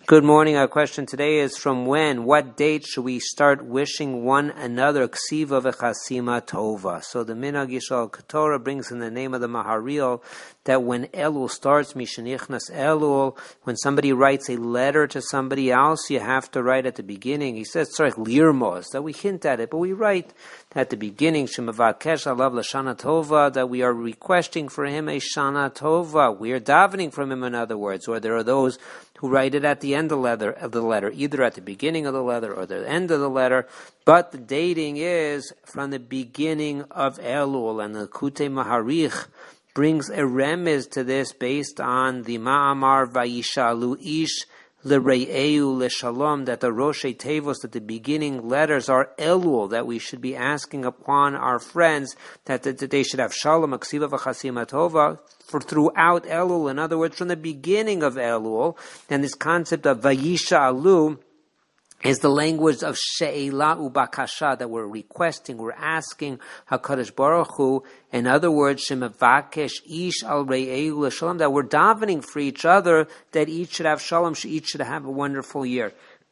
Good morning. Our question today is from when? What date should we start wishing one another ksiva v'chasima tova? So the Minhag Yishal Torah brings in the name of the Maharil that when Elul starts, Mishanichnas Elul, when somebody writes a letter to somebody else, you have to write at the beginning. He says, it's like lirmos, that we hint at it, but we write at the beginning, Shemavakesh alav l'shana tova, that we are requesting for him a shana tova. We are davening from him, in other words. Or there are those who write it at the end of the letter, either at the beginning of the letter or the end of the letter. But the dating is from the beginning of Elul, and the Kutei Maharich brings a remez to this based on the Ma'amar Vayishalu Ish L'Re'eu L'Shalom, that the Roshei Tevos, that the beginning letters are Elul, that we should be asking upon our friends that they should have Shalom, Aksiva V'Chasima Tova, for throughout Elul, in other words, from the beginning of Elul. And this concept of Vayishalu is the language of She'ela Ubakasha, that we're requesting, we're asking HaKadosh Baruch Hu. In other words, Shemavakesh Ish Al Re'eu L'Shalom, that we're davening for each other, that each should have Shalom, each should have a wonderful year.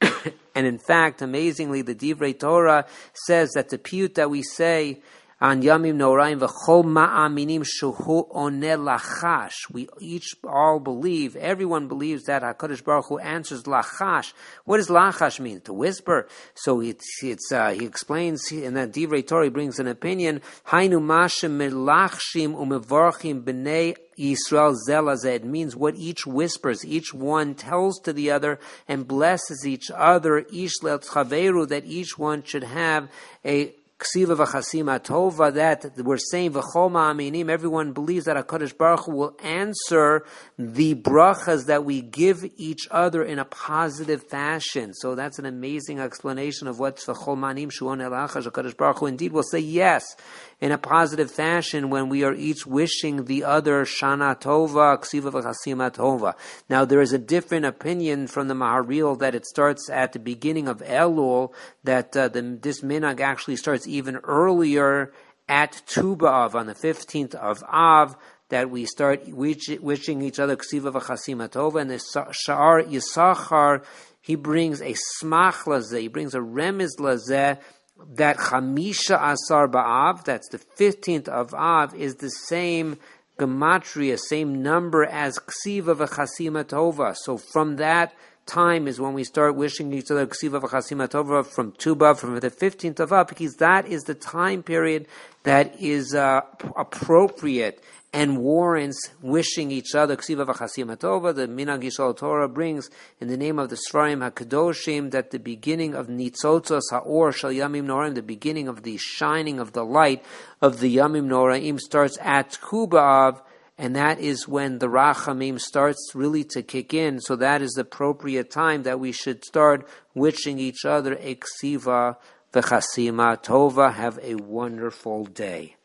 And in fact, amazingly, the Divrei Torah says that the piyut that we say on Yamim Noraim v'chol ma'aminim shuhu oneh lachash. We each all believe, everyone believes that HaKadosh Baruch Hu answers lachash. What does lachash mean? To whisper. So he explains in that Divrei Torah, he brings an opinion. Hainu mashem melachshim umevarchim b'nei Yisrael zelazeh. It means what each whispers, each one tells to the other and blesses each other. Ish le'tchaveru, that each one should have a Ksiva v'chasima tova, that we're saying v'chol ma'aminim, everyone believes that HaKadosh Baruch Hu will answer the brachas that we give each other in a positive fashion. So that's an amazing explanation of what's v'chol ma'anim shuon elachash. HaKadosh Baruch Hu indeed will say yes in a positive fashion when we are each wishing the other shana tova, ksiva v'chasima tova. Now there is a different opinion from the Maharil that it starts at the beginning of Elul, that this minhag actually starts even earlier at Tu B'Av, on the 15th of Av, that we start wishing each other ksiva v'chasima tova. And the Sha'ar Yisachar, he brings a smach lazeh, he brings a remez lazeh, that Chamisha Asar Ba'av, that's the 15th of Av, is the same gematria, same number as ksiva v'chasima tova. So from that time is when we start wishing each other ksiva v'chasima tova, from Tu B'Av, from the 15th of Av, because that is the time period that is appropriate and warrants wishing each other ksiva v'chasima tova. The Minhag Yishal Torah brings in the name of the Sfarim HaKadoshim that the beginning of Nitzotzos Ha'or Shal Yamim Noraim, the beginning of the shining of the light of the Yamim Noraim, starts at Tu B'Av, and that is when the Rachamim starts really to kick in. So that is the appropriate time that we should start wishing each other a ksiva v'chasima tova. Have a wonderful day.